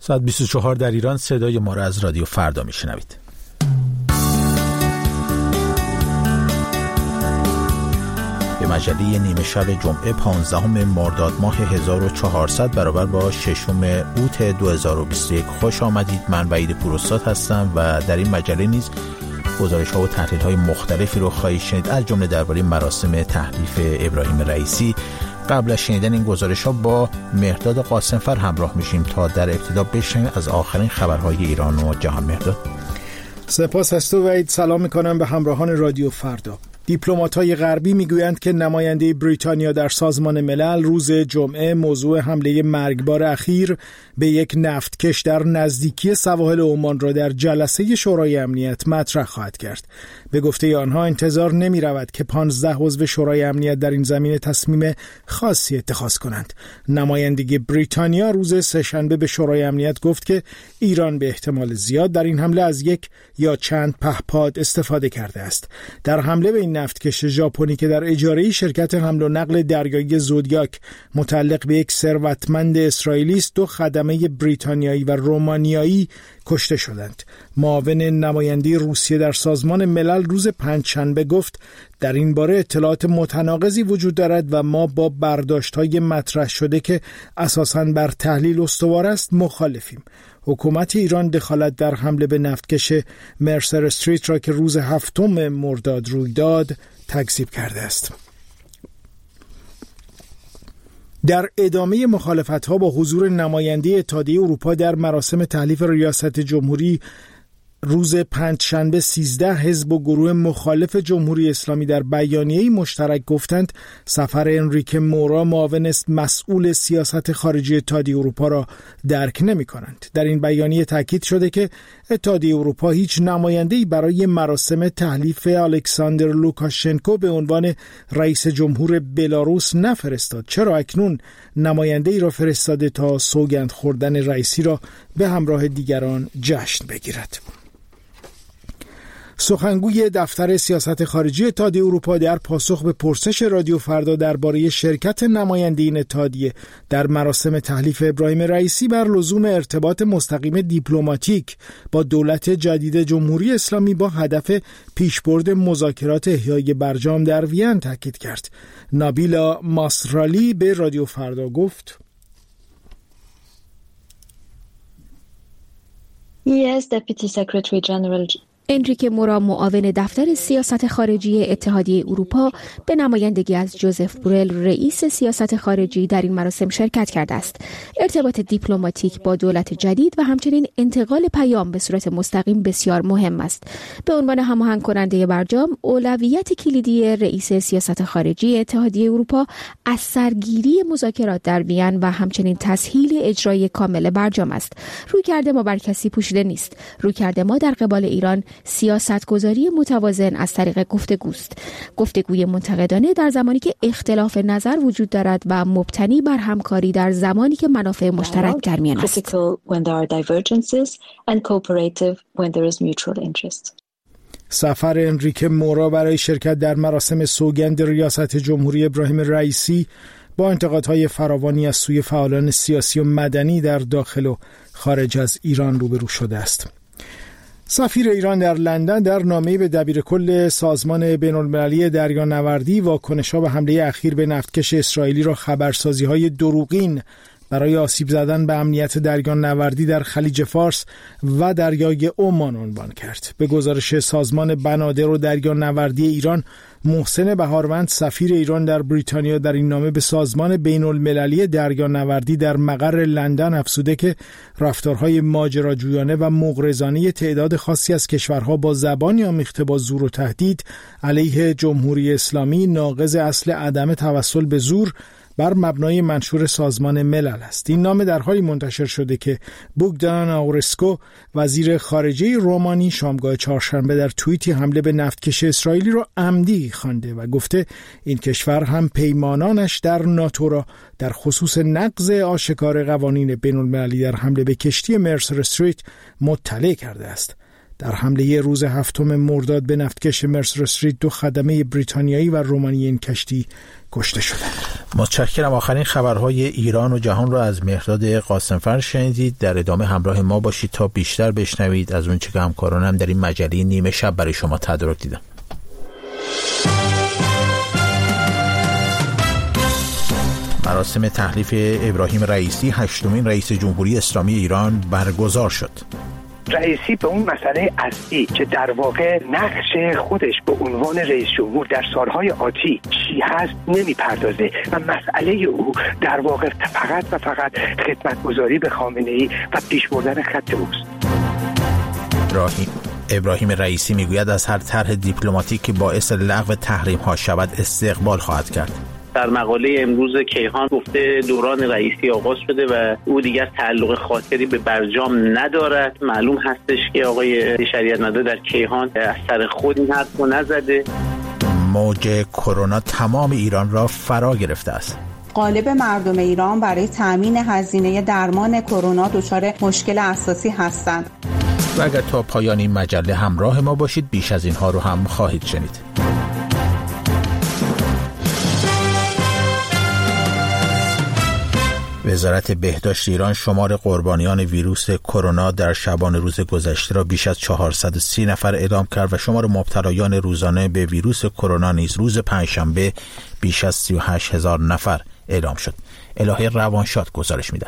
ساعت 24 در ایران. صدای ما را از رادیو فردا میشنوید. به مجله نیمه شب جمعه 15 مرداد ماه 1400 برابر با 6 اوت 2021 خوش آمدید. من وحید پوراستاد هستم و در این مجله نیز گزارش‌ها و تحلیل‌های مختلفی رو خواهید شنید، از جمله درباره مراسم تحلیف ابراهیم رئیسی. قبل از شنیدن این گزارش‌ها با مهرداد قاسمفر همراه میشیم تا در ابتدا بشنویم از آخرین خبرهای ایران و جهان. مهرداد. سپاس از تو وحید. سلام می‌کنم به همراهان رادیو فردا. دیپلمات‌های غربی میگویند که نماینده بریتانیا در سازمان ملل روز جمعه موضوع حمله مرگبار اخیر به یک نفتکش در نزدیکی سواحل عمان را در جلسه شورای امنیت مطرح خواهد کرد. به گفته آنها انتظار نمی‌رود که 15 عضو شورای امنیت در این زمینه تصمیم خاصی اتخاذ کنند. نماینده بریتانیا روز سه‌شنبه به شورای امنیت گفت که ایران به احتمال زیاد در این حمله از یک یا چند پهپاد استفاده کرده است. در حمله به این نفتکش ژاپنی که در اجاره شرکت حمل و نقل دریایی زودیاک متعلق به یک ثروتمند اسرائیلی است، 2 خدمه بریتانیایی و رومانیایی کشته شدند. معاون نماینده روسیه در سازمان ملل روز پنجشنبه گفت در این باره اطلاعات متناقضی وجود دارد و ما با برداشت‌های مطرح شده که اساساً بر تحلیل استوار است مخالفیم. حکومت ایران دخالت در حمله به نفتکش مرسر استریت را که روز 7 مرداد روی داد تکذیب کرده است. در ادامه مخالفت‌ها با حضور نماینده اتحادیه اروپا در مراسم تحلیف ریاست جمهوری روز پنجشنبه 13 حزب و گروه مخالف جمهوری اسلامی در بیانیه‌ای مشترک گفتند سفر انریکه مورا معاون مسئول سیاست خارجی اتحادیه اروپا را درک نمی‌کنند. در این بیانیه تاکید شده که اتحادیه اروپا هیچ نماینده‌ای برای مراسم تحلیف الکساندر لوکاشنکو به عنوان رئیس جمهور بلاروس نفرستاد. چرا اکنون نماینده‌ای را فرستاده تا سوگند خوردن رئیسی را به همراه دیگران جشن بگیرد؟ سخنگوی دفتر سیاست خارجی اتحادیه اروپا در پاسخ به پرسش رادیو فردا درباره شرکت نماینده این اتحادیه در مراسم تحلیف ابراهیم رئیسی بر لزوم ارتباط مستقیم دیپلماتیک با دولت جدید جمهوری اسلامی با هدف پیشبرد مذاکرات احیای برجام در وین تاکید کرد. نابیلا ماسرالی به رادیو فردا گفت Yes, Deputy Secretary General انریکه مورا معاون دفتر سیاست خارجی اتحادیه اروپا به نمایندگی از جوزف بورل رئیس سیاست خارجی در این مراسم شرکت کرده است. ارتباط دیپلماتیک با دولت جدید و همچنین انتقال پیام به صورت مستقیم بسیار مهم است. به عنوان هماهنگ کننده برجام، اولویت کلیدی رئیس سیاست خارجی اتحادیه اروپا از سرگیری مذاکرات در وین و همچنین تسهیل اجرای کامل برجام است. رویکرد ما بر کسی پوشیده نیست. رویکرد ما در قبال ایران سیاستگذاری متوازن از طریق گفتگوست. گفتگوی منتقدانه در زمانی که اختلاف نظر وجود دارد و مبتنی بر همکاری در زمانی که منافع مشترک در میان است. سفر انریکه مورا برای شرکت در مراسم سوگند ریاست جمهوری ابراهیم رئیسی با انتقادهای فراوانی از سوی فعالان سیاسی و مدنی در داخل و خارج از ایران روبرو شده است. سفیر ایران در لندن در نامه‌ای به دبیرکل سازمان بین‌المللی دریانوردی واکنش‌ها به حمله اخیر به نفتکش اسرائیلی را خبرسازی‌های دروغین برای آسیب زدن به امنیت دریانوردی در خلیج فارس و دریای عمان عنوان کرد. به گزارش سازمان بنادر و دریانوردی ایران، محسن بهاروند سفیر ایران در بریتانیا در این نامه به سازمان بین‌المللی دریانوردی در مقر لندن افزوده که رفتارهای ماجراجویانه و مغرضانه تعداد خاصی از کشورها با زبانی آمیخته با زور و تهدید علیه جمهوری اسلامی ناقض اصل عدم توسل به زور بر مبنای منشور سازمان ملل است. این نامه در حالی منتشر شده که بوگدان آورسکو وزیر خارجه رومانی شامگاه چهارشنبه در توییتی حمله به نفتکش اسرائیلی را عمدی خوانده و گفته این کشور هم پیمانانش در ناتو را در خصوص نقض آشکار قوانین بین‌المللی در حمله به کشتی مرسر استریت مطلع کرده است. در حمله روز 7 مرداد به نفتکش مرسر استریت 2 خدمه بریتانیایی و رومانی این کشتی کشته شدند. متشکرم. آخرین خبرهای ایران و جهان را از مهرداد قاسمفر شنیدید. در ادامه همراه ما باشید تا بیشتر بشنوید از اون چه که همکارانم در این مجله نیمه شب برای شما تدارک دیدم. مراسم تحلیف ابراهیم رئیسی 8مین رئیس جمهوری اسلامی ایران برگزار شد. رئیسی به اون مسئله اصلی که در واقع نقش خودش به عنوان رئیس جمهور در سالهای آتی چی هست نمیپردازه و مسئله او در واقع فقط و فقط خدمتگزاری به خامنه‌ای و پیش بردن خط اوست. ابراهیم رئیسی میگوید از هر طرح دیپلماتیک که باعث لغو تحریم ها شود استقبال خواهد کرد. در مقاله امروز کیهان گفته دوران رئیسی آغاز شده و او دیگر تعلق خاطری به برجام ندارد. معلوم هستش که آقای شریعت مدار در کیهان از سر خود این حرف رو نزده. موج کرونا تمام ایران را فرا گرفته است. غالب مردم ایران برای تامین هزینه درمان کرونا دچار مشکل اساسی هستند. و اگر تا پایان این مجله همراه ما باشید بیش از اینها رو هم خواهید شنید. وزارت بهداشت ایران شمار قربانیان ویروس کرونا در شبانه روز گذشته را بیش از 430 نفر اعلام کرد و شمار مبتلایان روزانه به ویروس کرونا نیز روز پنجشنبه بیش از 38,000 نفر اعلام شد. الهه روانشاد گزارش می‌دهد.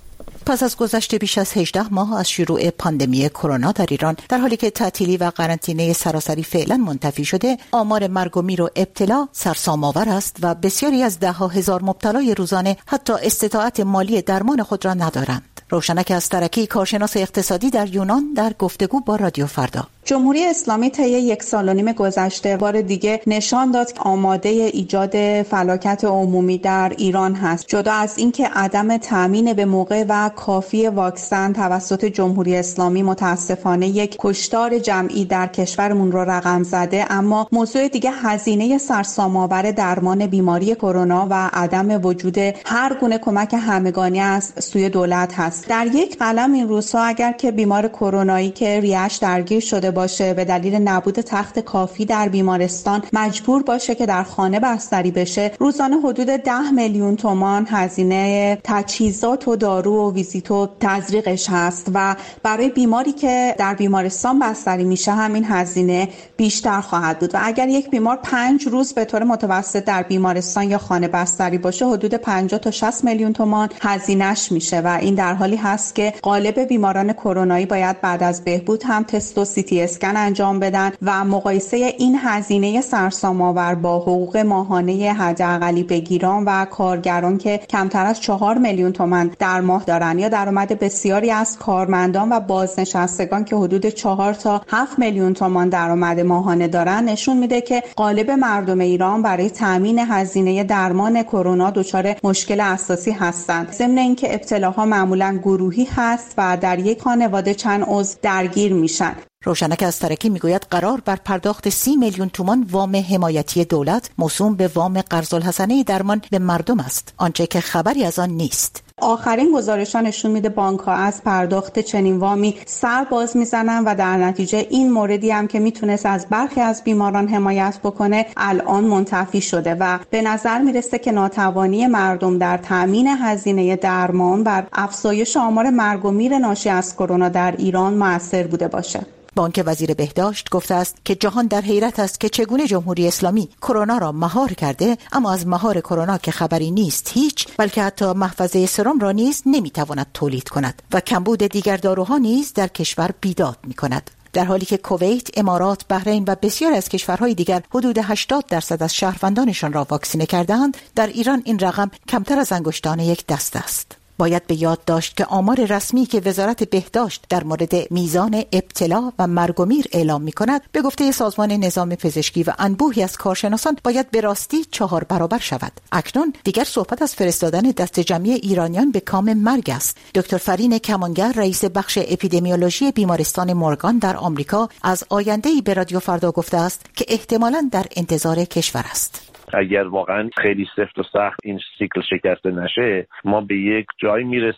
پس از گذشت بیش از 18 ماه از شروع پاندمی کرونا در ایران، در حالی که تعطیلی و قرنطینه سراسری فعلا منتفی شده، آمار مرگ و میر و ابتلا سرسام‌آور است و بسیاری از ده‌ها هزار مبتلای روزانه حتی استطاعت مالی درمان خود را ندارند. روشنک استرکی، کارشناس اقتصادی در یونان، در گفتگو با رادیو فردا: جمهوری اسلامی طی 1.5 سال گذشته بار دیگه نشان داد که آماده ایجاد فلاکت عمومی در ایران هست. جدا از اینکه عدم تامین به موقع و کافی واکسن توسط جمهوری اسلامی متاسفانه یک کشتار جمعی در کشورمون رو رقم زده، اما موضوع دیگه هزینه سرسام‌آور درمان بیماری کرونا و عدم وجود هر گونه کمک همگانی از سوی دولت هست. در یک قلم این روزها اگر که بیمار کرونایی که ریش درگیر شده باشه به دلیل نبود تخت کافی در بیمارستان مجبور باشه که در خانه بستری بشه، روزانه حدود 10 میلیون تومان هزینه تجهیزات و دارو و ویزیت و تزریقش هست و برای بیماری که در بیمارستان بستری میشه همین هزینه بیشتر خواهد بود و اگر یک بیمار 5 روز به طور متوسط در بیمارستان یا خانه بستری باشه حدود 50 تا 60 میلیون تومان هزینهش میشه و این در حالی هست که غالب بیماران کرونایی باید بعد از بهبود هم تست و سی تی اسکن انجام بدن و مقایسه این هزینه سرسام‌آور با حقوق ماهانه حداقلی بگیران و کارگران که کمتر از 4 میلیون تومان در ماه دارن یا درآمد بسیاری از کارمندان و بازنشستگان که حدود 4 تا 7 میلیون تومان درآمد ماهانه دارن نشون میده که غالب مردم ایران برای تامین هزینه درمان کرونا دچار مشکل اساسی هستند. ضمن اینکه ابتلاها معمولا گروهی هست و در یک خانواده چند عضو درگیر میشن. روشنک استرکی میگوید قرار بر پرداخت 30 میلیون تومان وام حمایتی دولت موسوم به وام قرض‌الحسنه درمان به مردم است، آنچه که خبری از آن نیست. آخرین گزارش‌ها نشون میده بانک‌ها از پرداخت چنین وامی سر باز میزنن و در نتیجه این موردی هم که میتونست از برخی از بیماران حمایت بکنه الان منتفی شده و به نظر میرسه که ناتوانی مردم در تامین هزینه درمان بر افزایش آمار مرگ و میر ناشی از کرونا در ایران مؤثر بوده باشه. بانک وزیر بهداشت گفته است که جهان در حیرت است که چگونه جمهوری اسلامی کرونا را مهار کرده، اما از مهار کرونا که خبری نیست هیچ، بلکه حتی محفظه سرم را نیز نمیتواند تولید کند و کمبود دیگر داروها نیز در کشور بیداد میکند. در حالی که کویت، امارات، بحرین و بسیار از کشورهای دیگر حدود 80% از شهروندانشان را واکسینه کرده‌اند، در ایران این رقم کمتر از انگشتان یک دست است. باید به یاد داشت که آمار رسمی که وزارت بهداشت در مورد میزان ابتلا و مرگ و میر اعلام می‌کند به گفته سازمان نظام پزشکی و انبوهی از کارشناسان باید به راستی 4 برابر شود. اکنون دیگر صحبت از فرستادن دست جمعی ایرانیان به کام مرگ است. دکتر فرین کمانگر، رئیس بخش اپیدمیولوژی بیمارستان مورگان در آمریکا، از آینده‌ای به رادیو فردا گفته است که احتمالاً در انتظار کشور است. اگر واقعا خیلی سفت و سخت این سیکل شکسته نشه، ما به یک جایی میرسیم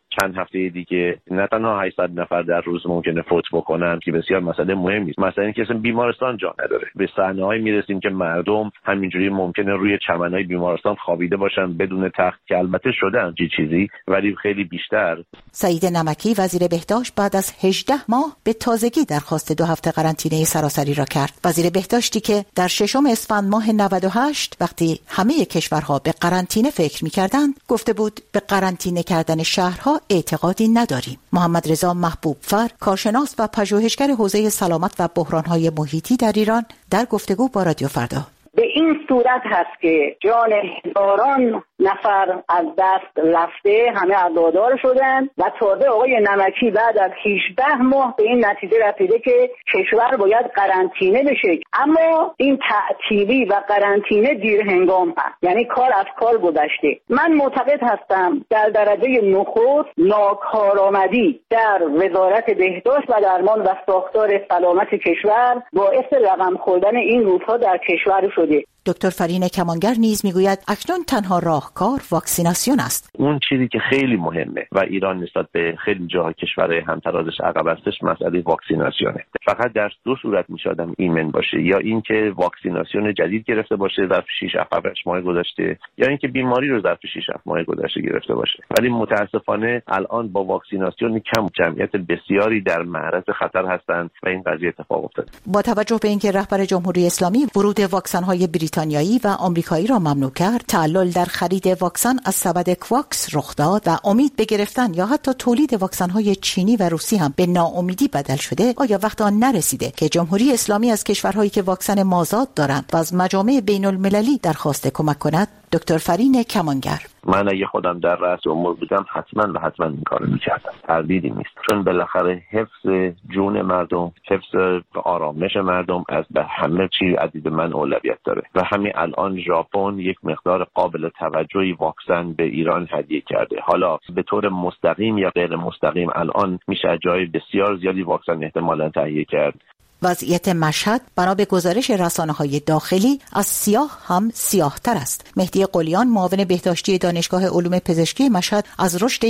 چند هفته دیگه نه تنها 800 نفر در روز ممکنه فوت بکنن که بسیار مسئله مهمی است، مسئله اینکه اصلا بیمارستان جا نداره. به صحنه‌ای میرسیم که مردم همینجوری ممکنه روی چمن‌های بیمارستان خوابیده باشن بدون تخت، که البته شدن چیزی ولی خیلی بیشتر. سعید نمکی وزیر بهداشت بعد از 18 ماه به تازگی درخواست 2 هفته قرنطینه سراسری را کرد. وزیر بهداشتی که در 6 اسفند ماه 98 وقتی همه کشورها به قرنطینه فکر می‌کردند گفته بود به قرنطینه کردن شهرها اعتقادی نداریم. محمد رضا محبوب فر کارشناس و پژوهشگر حوزه سلامت و بحران‌های محیطی در ایران در گفتگو با رادیو فردا: به این صورت هست که جان هزاران نفر از دست رفته، همه عزادار شدن و تازه آقای نمکی بعد از 18 ماه به این نتیجه رسیده که کشور باید قرنطینه بشه. اما این تعطیلی و قرنطینه دیر هنگام هست، یعنی کار از کار گذشته. من معتقد هستم در درجه نخست ناکارآمدی در وزارت بهداشت و درمان و ساختار سلامت کشور باعث رقم خوردن این روزها در کشور شده. دکتر فرین کمانگر نیز میگوید اکنون تنها راهکار واکسیناسیون است. اون چیزی که خیلی مهمه و ایران نسبت به خیلی جاهای کشورهای همترازش عقب هستش مسئله واکسیناسیونه. فقط در 2 صورت میشه آدم ایمن باشه، یا اینکه واکسیناسیون جدید گرفته باشه ظرف 6-7 ماه گذشته، یا اینکه بیماری رو ظرف 6-7 ماه گذشته گرفته باشه. ولی متاسفانه الان با واکسیناسیون کم جمعیت بسیاری در معرض خطر هستند و این قضیه اتفاق افتاده. با توجه به اینکه رهبر جمهوری اسلامی ورود واکسن‌های بریتانیایی و آمریکایی را ممنوع کرد، تعلل در خرید واکسن از سبد کواکس رخ داد و امید به گرفتن یا حتی تولید واکسن‌های چینی و روسی هم به ناامیدی بدل شده، آیا وقت آن نرسیده که جمهوری اسلامی از کشورهایی که واکسن مازاد دارند و از مجامع بین‌المللی درخواست کمک کند؟ دکتر فرین کمانگر: من اگه خودم در رأس امور بودم حتما این کارو می‌کردم، تردیدی نیست، چون بالاخره حفظ جون مردم، حفظ آرامش مردم از به همه چیز عزیز من اولویت داره و همین الان ژاپن یک مقدار قابل توجهی واکسن به ایران هدیه کرده. حالا به طور مستقیم یا غیر مستقیم الان میشه جای بسیار زیادی واکسن احتمالاً تهیه کرد. وضعیت مشهد بنا به گزارش رسانه‌های داخلی از سیاه هم سیاه‌تر است. مهدی قلیان معاون بهداشتی دانشگاه علوم پزشکی مشهد از رشد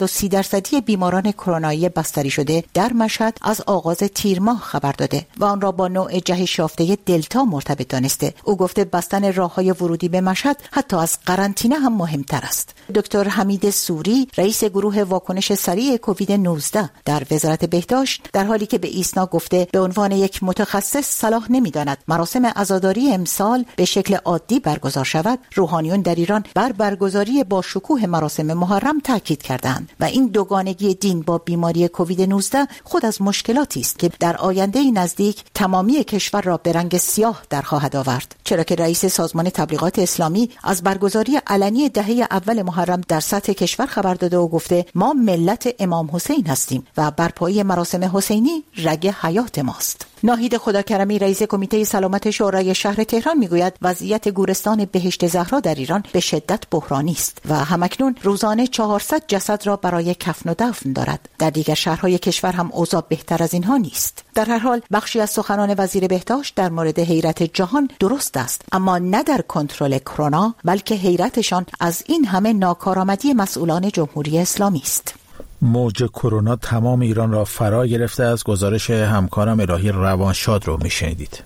130% بیماران کرونایی بستری شده در مشهد از آغاز تیر ماه خبر داده و آن را با نوع جهش یافته دلتا مرتبط دانسته. او گفته بستن راه‌های ورودی به مشهد حتی از قرنطینه هم مهمتر است. دکتر حمید سوری رئیس گروه واکنش سریع کووید 19 در وزارت بهداشت در حالی که به ایسنا گفته به عنوان یک متخصص صلاح نمی‌داند مراسم عزاداری امسال به شکل عادی برگزار شود، روحانیون در ایران بر برگزاری با شکوه مراسم محرم تاکید کردند و این دوگانگی دین با بیماری کووید 19 خود از مشکلاتی است که در آینده نزدیک تمامی کشور را به رنگ سیاه در خواهد آورد، چرا که رئیس سازمان تبلیغات اسلامی از برگزاری علنی دهه اول محرم در سطح کشور خبر داده و گفته ما ملت امام حسین هستیم و برپایی مراسم حسینی رگ حیات ماست. ناهید خداکرمی رئیس کمیته سلامت شورای شهر تهران میگوید وضعیت گورستان بهشت زهرا در ایران به شدت بحرانی است و همکنون روزانه 400 جسد را برای کفن و دفن دارد. در دیگر شهرهای کشور هم اوضاع بهتر از اینها نیست. در هر حال بخشی از سخنان وزیر بهداشت در مورد حیرت جهان درست است، اما نه در کنترل کرونا، بلکه حیرتشان از این همه ناکارآمدی مسئولان جمهوری اسلامی است. موج کرونا تمام ایران را فرا گرفته. از گزارش همکارم الهی روانشاد رو میشنیدید.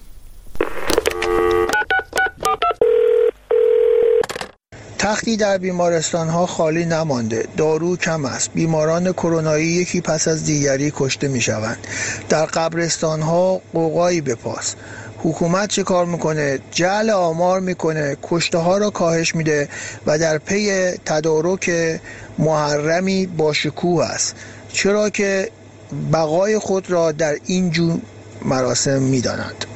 تختی در بیمارستان‌ها خالی نمانده، دارو کم است، بیماران کرونایی یکی پس از دیگری کشته می‌شوند. در قبرستان‌ها قوقایی بپاس. حکومت چه کار میکنه؟ جعل آمار میکنه، کشته ها را کاهش میده و در پی تدارک محرمی با شکوه است، چرا که بقای خود را در این جور مراسم میدانند.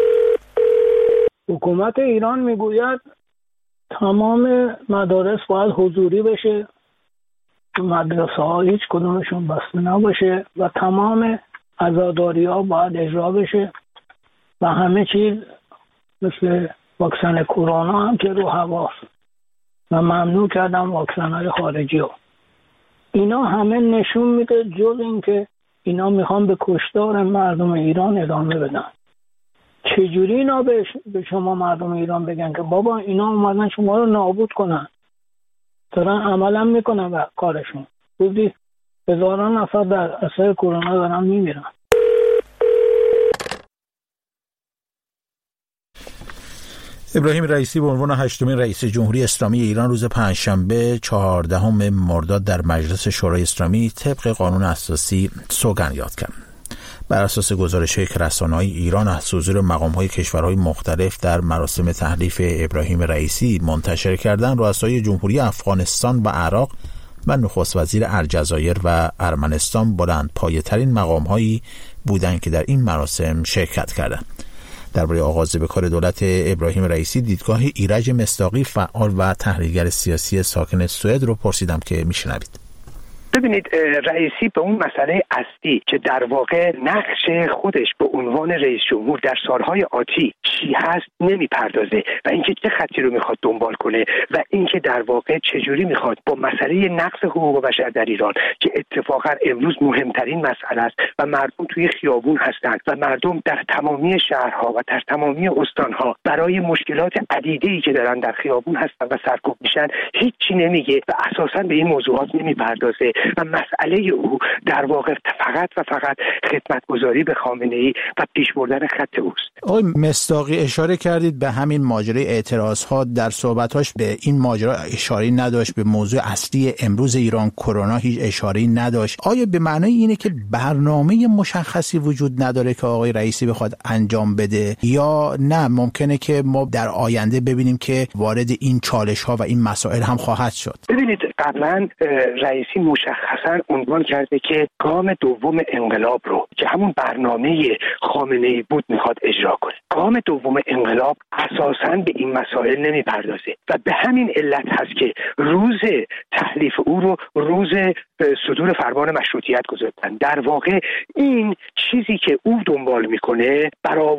حکومت ایران میگوید تمام مدارس باید حضوری بشه، مدرسه ها هیچ کدومشون بسته نباشه و تمام عزاداری ها باید اجرا بشه و همه چیز مثل واکسن کرونا هم که رو هواست و ممنوع کردن واکسن های خارجی ها. اینا همه نشون میده جز این که اینا میخوان به کشتار مردم ایران ادامه بدن. چجوری اینا به شما مردم ایران بگن که بابا اینا اومدن شما رو نابود کنن؟ دارن عملا میکنن و کارشون. بودی هزاران نفر در اثر کرونا دارن میمیرن. ابراهیم رئیسی به عنوان 8مین رئیس جمهوری اسلامی ایران روز پنجشنبه 14 مرداد در مجلس شورای اسلامی طبق قانون اساسی سوگند یاد کرد. بر اساس گزارش‌های که رسانه‌های ایران از حضور مقام‌های کشورهای مختلف در مراسم تحلیف ابراهیم رئیسی منتشر کردند، رؤسای جمهوری افغانستان و عراق و نخست وزیر الجزایر و ارمنستان بلندپایه‌ترین مقام‌هایی بودند که در این مراسم شرکت کردند. درباره آغاز به کار دولت ابراهیم رئیسی دیدگاه ایرج مصداقی فعال و تحلیلگر سیاسی ساکن سوئد رو پرسیدم که میشنوید. ببینید، رئیسی به اون مسئله اصلی که در واقع نقش خودش به عنوان رئیس جمهور در سالهای آتی چی هست نمیپردازه و اینکه چه خطی رو میخواد دنبال کنه و اینکه در واقع چجوری میخواد با مسئله نقض حقوق بشر در ایران که اتفاقا امروز مهمترین مسئله است و مردم توی خیابون هستند و مردم در تمامی شهرها و در تمامی استانها برای مشکلات عدیده‌ای که دارن در خیابون هستن و سرکوب میشن هیچی نمیگه و اساسا به این موضوعات نمیپردازه و مسئله او در واقع فقط و فقط خدمتگزاری به خامنه‌ای و پیش بردن خط اوست. آقای مصداقی اشاره کردید به همین ماجرای اعتراض‌ها، در صحبتاش به این ماجرا اشاره نداشت، به موضوع اصلی امروز ایران کرونا هیچ اشاره نداشت. آیا به معنای اینه که برنامه مشخصی وجود نداره که آقای رئیسی بخواد انجام بده یا نه ممکنه که ما در آینده ببینیم که وارد این چالش‌ها و این مسائل هم خواهد شد؟ ببینید، قبلا رئیسی مشخصا عنوان کرده که گام دوم انقلاب رو که همون برنامه خامنه‌ای بود میخواد اجرا کنه. گام دوم انقلاب اساساً به این مسائل نمیپردازه و به همین علت هست که روز تحلیف او رو روز صدور فرمان مشروطیت گذاشتن. در واقع این چیزی که او دنبال میکنه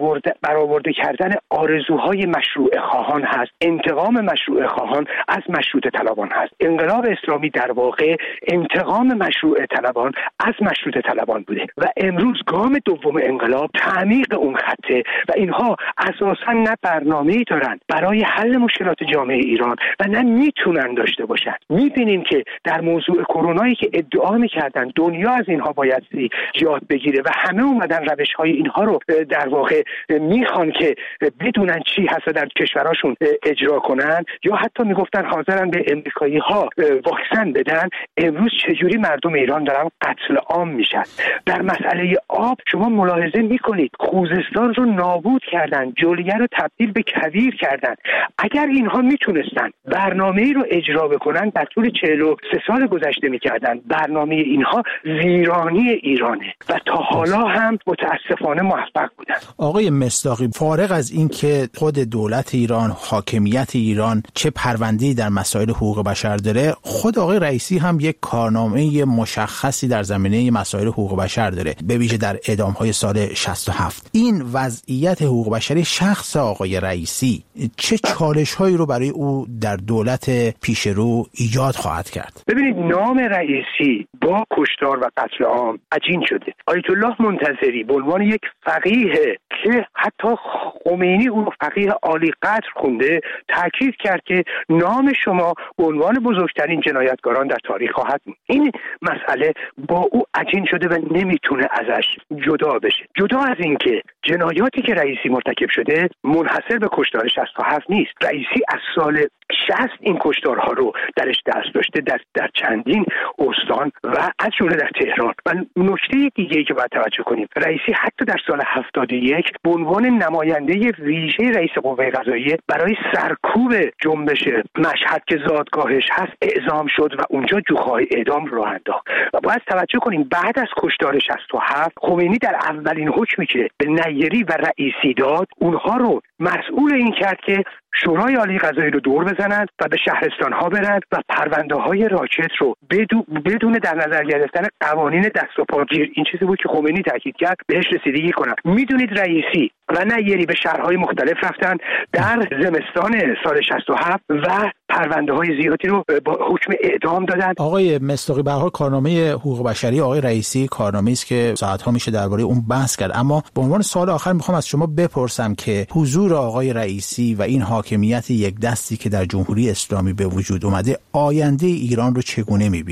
برآورده کردن آرزوهای مشروع خواهان هست، انتقام مشروع خواهان از مشروطه طلبان هست. انقلاب اسلامی در واقع انتقام مشروع طلبان از مشروطه طلبان بوده و امروز گام دوم انقلاب تعمیق اون خطه و اینها اساسا نه برنامه‌ای دارن برای حل مشکلات جامعه ایران و نه میتونن داشته باشن. میبینیم که در موضوع کرونایی که ادعا میکردن دنیا از اینها باید یاد بگیره و همه اومدن روش‌های اینها رو در واقع میخوان که بدونن چی هست در کشوراشون اجرا کنن یا حتی میگفتن حاضرن به امریکایی‌ها واکسن بدن. امروز چجوری مردم ایران دارن قتل عام میشن. در مسئله آب شما ملاحظه میکنید خوزستان رو نابود کردن، جلیه رو تبدیل به کویر کردن. اگر اینها میتونستن برنامه‌ای رو اجرا بکنن در طول 43 سال گذشته میکردن. برنامه اینها ویرانی ایرانه و تا حالا هم متاسفانه موفق بودن. آقای مصداقی، فارغ از این که خود دولت ایران، حاکمیت ایران چه پرونده‌ای در مسائل حقوق بشر داره، خود آقای رئیسی هم یک کارنامه مشخصی در زمینه مسائل حقوق بشر داره، به ویژه در اعدام‌های سال 67. این وضعیت حقوق بشری شخص آقای رئیسی چه چالش‌هایی رو برای او در دولت پیشرو ایجاد خواهد کرد؟ ببینید، نام رئیسی با کشتار و قتل عام عجین شده. آیت الله منتظری به عنوان یک فقیه که حتی خمینی او فقیه عالی قدر خونده تاکید کرد که نام شما به عنوان بزرگترین جنایتکاران در تاریخ خواهد بود. این مسئله با او عجین شده و نمیتونه ازش جدا بشه. جدا از این که جنایاتی که رئیسی مرتکب شده منحصر به کشتار 67 نیست. رئیسی از سال 60 این کشتارها رو درش دست داشته در چندین استان و از جمله در تهران. و نکته دیگه‌ای که باید توجه کنیم، رئیسی حتی در سال 71 به عنوان نماینده ویژه رئیس قوه قضاییه برای سرکوب جنبش مشهد که زادگاهش هست اعزام شد و اونجا جوخه‌های اعدام رو انداخت. و باید توجه کنیم بعد از کشتار 67 خمینی در اولین حکمی که به نیری و رئیسی داد اونها رو مسئول این کرد که شورای عالی قضایی رو دور بزنند و به شهرستان‌ها برند و پرونده‌های راکت رو بدون در نظر گرفتن قوانین دست و پاگیر، این چیزی بود که خمینی تاکید کرد، بهش رسیدگی کنند. میدونید رئیسی و نیری به شهرهای مختلف رفتن در زمستان سال 67 و پرونده‌های زیادی رو با حکم اعدام دادن. آقای مصداقی، به هر حال کارنامه حقوق بشری آقای رئیسی کارنامه‌ای است که ساعت‌ها میشه درباره اون بحث کرد، اما به عنوان سوال آخر میخوام از شما بپرسم که حضور آقای رئیسی و این حاکمیت یک دستی که در جمهوری اسلامی به وجود اومده آینده ایران رو چگونه می‌بینید؟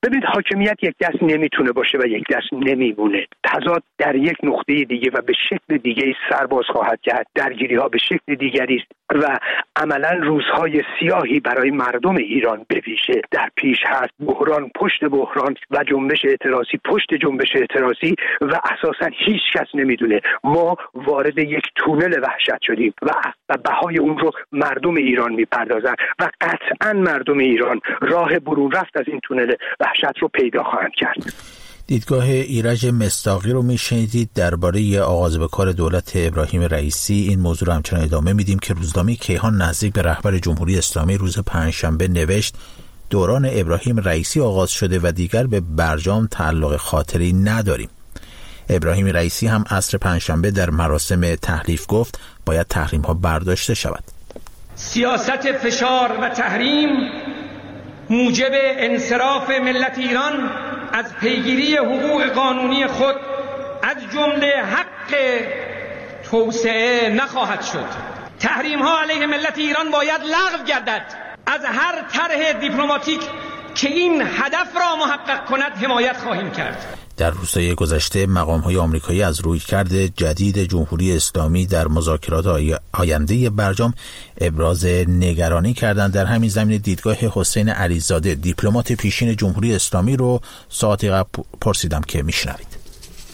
ببینید حاکمیت یک دست نمیتونه باشه و یک دست نمیمونه. تضاد در یک نقطه دیگه و به شکل دیگه سرباز خواهد کرد. درگیری ها به شکل دیگری است و عملا روزهای سیاهی برای مردم ایران به ویژه در پیش هست. بحران پشت بحران و جنبش اعتراضی پشت جنبش اعتراضی و اساسا هیچ کس نمیدونه. ما وارد یک تونل وحشت شدیم و بهای اون رو مردم ایران میپردازن و قطعا مردم ایران راه برون رفت از این تونل وحشت رو پیدا خواهند کرد. دیدگاه ایرج مصداقی رو میشنیدید درباره آغاز به کار دولت ابراهیم رئیسی. این موضوع رو همچنان ادامه میدیم که روزنامه کیهان نزدیک به رهبر جمهوری اسلامی روز پنجشنبه نوشت دوران ابراهیم رئیسی آغاز شده و دیگر به برجام تعلق خاطری نداریم. ابراهیم رئیسی هم عصر پنجشنبه در مراسم تحلیف گفت باید تحریم ها برداشته شود. سیاست فشار و تحریم موجب انصراف ملت ایران از پیگیری حقوق قانونی خود از جمله حق توسعه نخواهد شد. تحریم ها علیه ملت ایران باید لغو گردد. از هر طرح دیپلماتیک که این هدف را محقق کند حمایت خواهیم کرد. در روزهای گذشته مقام‌های آمریکایی از رویکرد جدید جمهوری اسلامی در مذاکرات آینده برجام ابراز نگرانی کردند. در همین زمینه دیدگاه حسین علیزاده دیپلمات پیشین جمهوری اسلامی رو ساعتی قبل پرسیدم که میشنوید.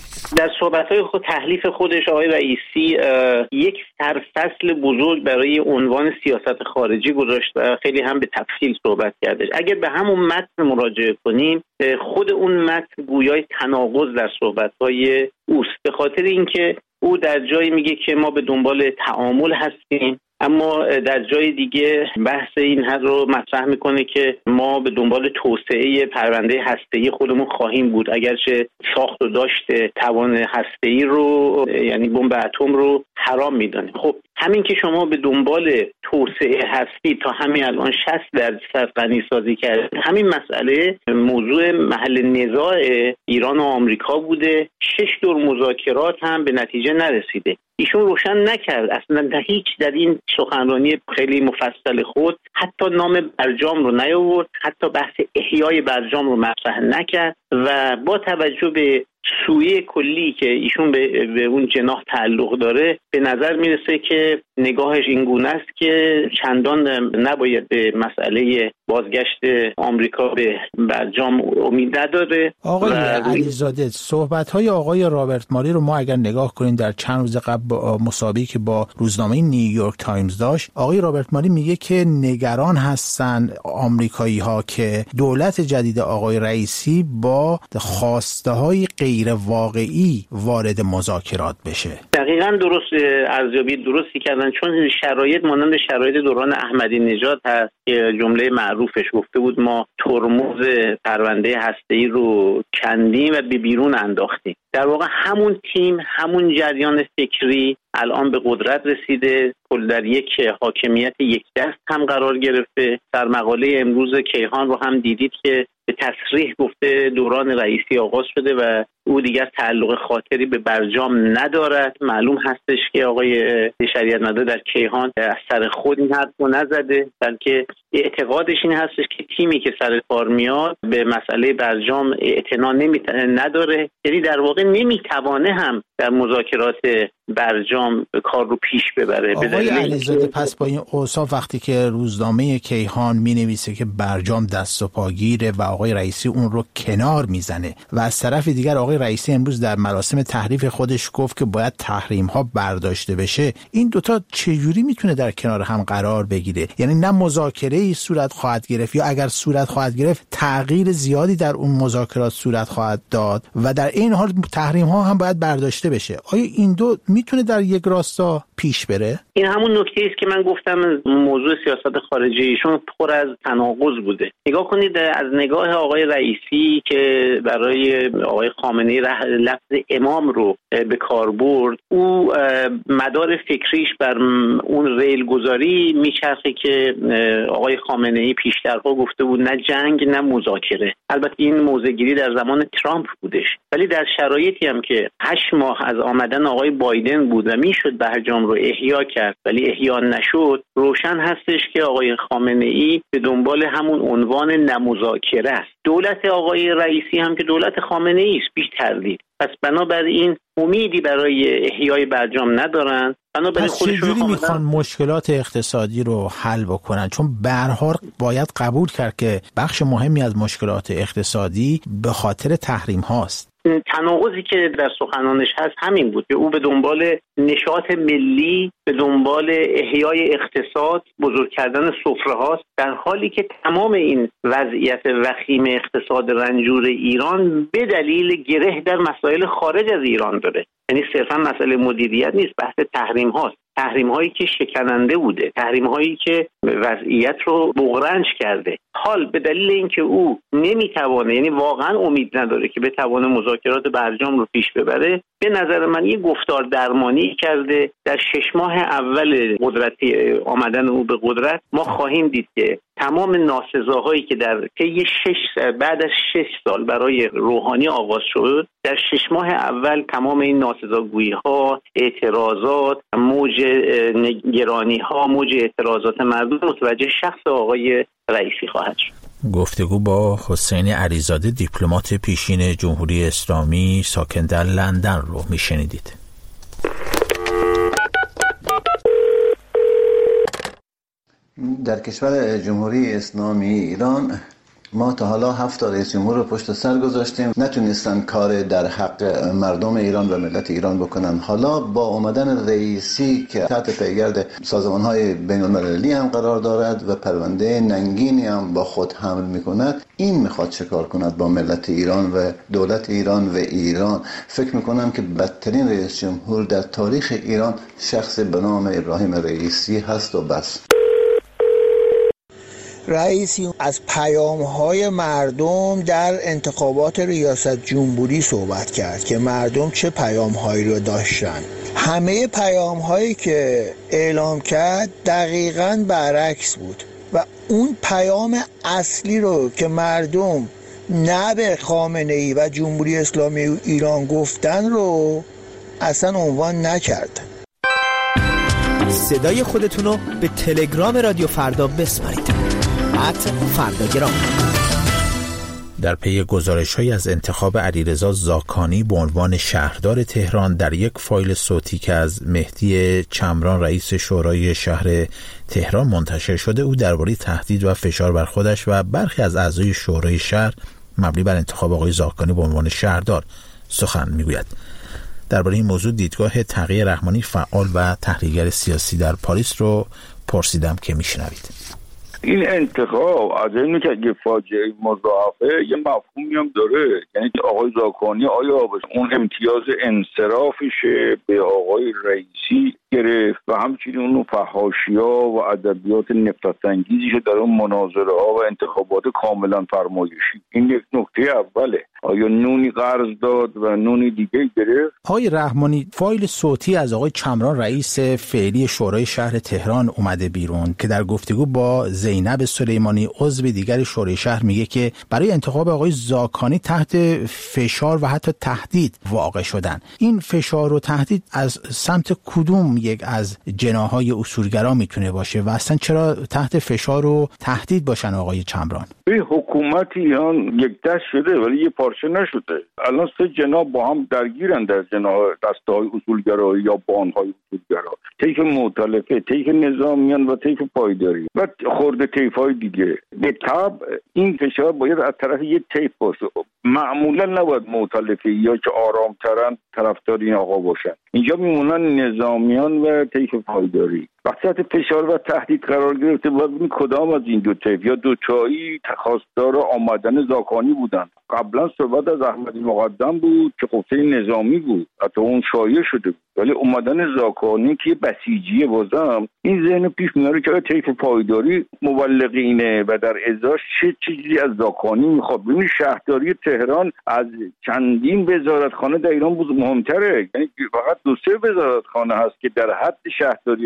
در صحبت‌های تحلیف خودش آقای رئیسی یک سرفصل بزرگ برای عنوان سیاست خارجی گذاشت و خیلی هم به تفصیل صحبت کردش. اگر به همون متن مراجعه کنیم خود اون متن گویای تناقض در صحبت‌های اوست، به خاطر اینکه او در جایی میگه که ما به دنبال تعامل هستیم، اما در جای دیگه بحث این حد رو مطرح میکنه که ما به دنبال توسعه پرونده هسته‌ای خودمون خواهیم بود، اگرچه ساخت و داشت توان هسته‌ای رو یعنی بمب اتم رو حرام میدانه. خب همین که شما به دنبال توسعه هستی تا همین الان 60% غنی سازی کرد، همین مسئله موضوع محل نزاع ایران و آمریکا بوده. 6 دور مذاکرات هم به نتیجه نرسیده. ایشون روشن نکرد اصلا هیچ در این سخنرانی خیلی مفصل خود حتی نام برجام رو نیاورد، حتی بحث احیای برجام رو مطرح نکرد و با توجه به سویه کلی که ایشون به اون جناح تعلق داره به نظر میرسه که نگاهش این گونه است که چندان نباید به مسئله بازگشت آمریکا به برجام امید نداره. آقای علیزاده صحبت‌های آقای رابرت ماری رو ما اگر نگاه کنیم در چند روز قبل مسابقه‌ای که با روزنامه نیویورک تایمز داشت، آقای رابرت ماری میگه که نگران هستن آمریکایی‌ها که دولت جدید آقای رئیسی با خواسته‌های غیر واقعی وارد مذاکرات بشه. دقیقاً درست ارزیابی درستی کردن، چون شرایط مانند شرایط دوران احمدی نژاد هست که جمله معروفش گفته بود ما ترمز پرونده هسته‌ای رو کندیم و به بیرون انداختیم. در واقع همون تیم، همون جریان فکری الان به قدرت رسیده، کل در یک حاکمیت یک دست هم قرار گرفته. در مقاله امروز کیهان رو هم دیدید که به تصریح گفته دوران رئیسی آغاز شده و او دیگر تعلق خاطری به برجام ندارد. معلوم هستش که آقای شریعت مدار در کیهان از سر خود این حرف رو نزده، بلکه اعتقادش این هستش که تیمی که سر کار میاد به مسئله برجام اعتنا نداره، یعنی در واقع نمیتوانه هم در مذاکرات برجام کار رو پیش ببره. آقای علیزاده پس با این اوصاف وقتی که روزنامه کیهان می‌نویسه که برجام دست و پاگیره و آقای رئیسی اون رو کنار میزنه و از طرف دیگر آقای رئیسی امروز در مراسم تحریف خودش گفت که باید تحریم ها برداشته بشه، این دوتا چجوری میتونه در کنار هم قرار بگیره؟ یعنی نه مذاکره‌ای صورت خواهد گرفت یا اگر صورت خواهد گرفت تغییر زیادی در اون مذاکرات صورت خواهد داد و در این حال تحریم ها هم باید برداشته بشه. آیا این دو میتونه در یک راستا پیش بره؟ این همون نکته است که من گفتم موضوع سیاست خارجی ایشون پر از تناقض بوده. نگاه کنید از نگاه آقای رئیسی که برای آقای خامنه‌ای لفظ امام رو به کار برد، او مدار فکریش بر اون ریل گذاری میچرخه که آقای خامنه‌ای پیشترها گفته بود نه جنگ نه مذاکره. البته این موضع‌گیری در زمان ترامپ بودش. ولی در شرایطی هم که 8 ماه از آمدن آقای بایدن بود و میشد برجام رو احیا کرد ولی احیا نشد، روشن هستش که آقای خامنه‌ای به دنبال همون عنوان نمذاکره است. دولت آقای رئیسی هم که دولت خامنه‌ای است، بیش تردید. پس بنابراین امیدی برای احیای برجام ندارن. پس چجوری میخوان مشکلات اقتصادی رو حل بکنن؟ چون به هر حال باید قبول کرد که بخش مهمی از مشکلات اقتصادی به خاطر تحریم هاست. تناقضی که در سخنانش هست همین بود که او به دنبال نشاط ملی، به دنبال احیای اقتصاد، بزرگ کردن سفره هاست، در حالی که تمام این وضعیت وخیم اقتصاد رنجور ایران به دلیل گره در مسائل خارج از ایران داره. یعنی صرفا مسئله مدیریت نیست، بحث تحریم هاست. تحریم هایی که شکننده بوده، تحریم هایی که وضعیت رو بغرنج کرده. حال به دلیل اینکه او نمیتوانه، یعنی واقعا امید نداره که بتوانه مذاکرات برجام رو پیش ببره، به نظر من یه گفتار درمانی کرده. در 6 ماه اول قدرتی آمدن او به قدرت ما خواهیم دید که تمام ناسزاهایی که در طی بعد از 6 سال برای روحانی آغاز شد، در 6 ماه اول تمام این ناسزاگویی ها، اعتراضات، موج نگرانی ها، موج اعتراضات مردم متوجه شخص آقای رئیسی خواهد شد. گفتگو با حسین علیزاده، دیپلمات پیشین جمهوری اسلامی ساکن در لندن رو میشنیدید. در کشور جمهوری اسلامی ایران ما تا حالا 7 رئیس جمهور رو پشت سر گذاشتیم، نتونستن کار در حق مردم ایران و ملت ایران بکنن. حالا با اومدن رئیسی که تحت پیگرد سازمان‌های بین‌المللی هم قرار دارد و پرونده ننگینی هم با خود حمل می‌کند، این میخواد چه کار کند با ملت ایران و دولت ایران و ایران. فکر می‌کنم که بدترین رئیس جمهور در تاریخ ایران شخص به نام ابراهیم رئیسی هست و بس. رئیسی از پیام‌های مردم در انتخابات ریاست جمهوری صحبت کرد که مردم چه پیام‌هایی رو داشتن. همه پیام‌هایی که اعلام کرد دقیقاً برعکس بود و اون پیام اصلی رو که مردم نه به خامنه‌ای و جمهوری اسلامی ایران گفتن رو اصلا عنوان نکرد. صدای خودتون رو به تلگرام رادیو فردا بسپارید. فرداگرام. در پی گزارش‌هایی از انتخاب علیرضا زاکانی به عنوان شهردار تهران، در یک فایل صوتی که از مهدی چمران رئیس شورای شهر تهران منتشر شده، او درباره تهدید و فشار بر خودش و برخی از اعضای شورای شهر مبنی بر انتخاب آقای زاکانی به عنوان شهردار سخن میگوید. درباره این موضوع دیدگاه تقی رحمانی، فعال و تحلیلگر سیاسی در پاریس رو پرسیدم که میشنوید. این انتخاب از اینه که یه فاجعه مضاعفه یه مفهومی هم داره، یعنی آقای زاکانی آیا اون امتیاز انصرافشه به آقای رئیسی گرفت و همچنین اون فحاشی‌ها و ادبیات نفرت‌انگیزی که در اون مناظره ها و انتخابات کاملا فرمایشی. این یک نکته اوله. آیا نونی قرض داد و نونی دیگه گرفت؟ آقای رحمانی، فایل صوتی از آقای چمران رئیس فعلی شورای شهر تهران اومده بیرون که در گفتگو با زینب سلیمانی عضو دیگر شورای شهر میگه که برای انتخاب آقای زاکانی تحت فشار و حتی تهدید واقع شدن. این فشار و تهدید از سمت کدوم یک از جناح‌های اصولگرا میتونه باشه و اصلا چرا تحت فشار و تهدید باشن آقای چمران؟ این حکومت ایران یک دست شده ولی یه پارچه نشده. الان 3 جناح با هم درگیرن در جناح دسته‌های اصولگرایی یا بان‌های اصولگرا، طیف مؤتلفه، طیف نظامیان و طیف پایداری و خورده طیف‌های دیگه. به طبع این فشار باید از طرف یه طیف باشه، معمولا نباید مؤتلفه یا که آرام‌ترن طرفدار این آقا باشن. اینجا میمونن نظامیان و طیف پایداری. وقتی فشار و تهدید قرار گرفته باید ببینید کدام از این دو طیف یا دوتایی خواستار آمدن زاکانی بودن. قبلا صحبت از احمدی مقدم بود که خفته نظامی بود، حتی اون شایع شده بود، ولی اومدن زاکانی که بسیجیه بازم این ذهن پیش میاره که طیف پایداری مبلغینه و در ازاش چه چیزی از زاکانی میخواد. ببینید شهرداری تهران از چندین وزارتخانه در ایران بود مهمتره، یعنی فقط 2-3 وزارتخانه هست که در حد شهرداری تهران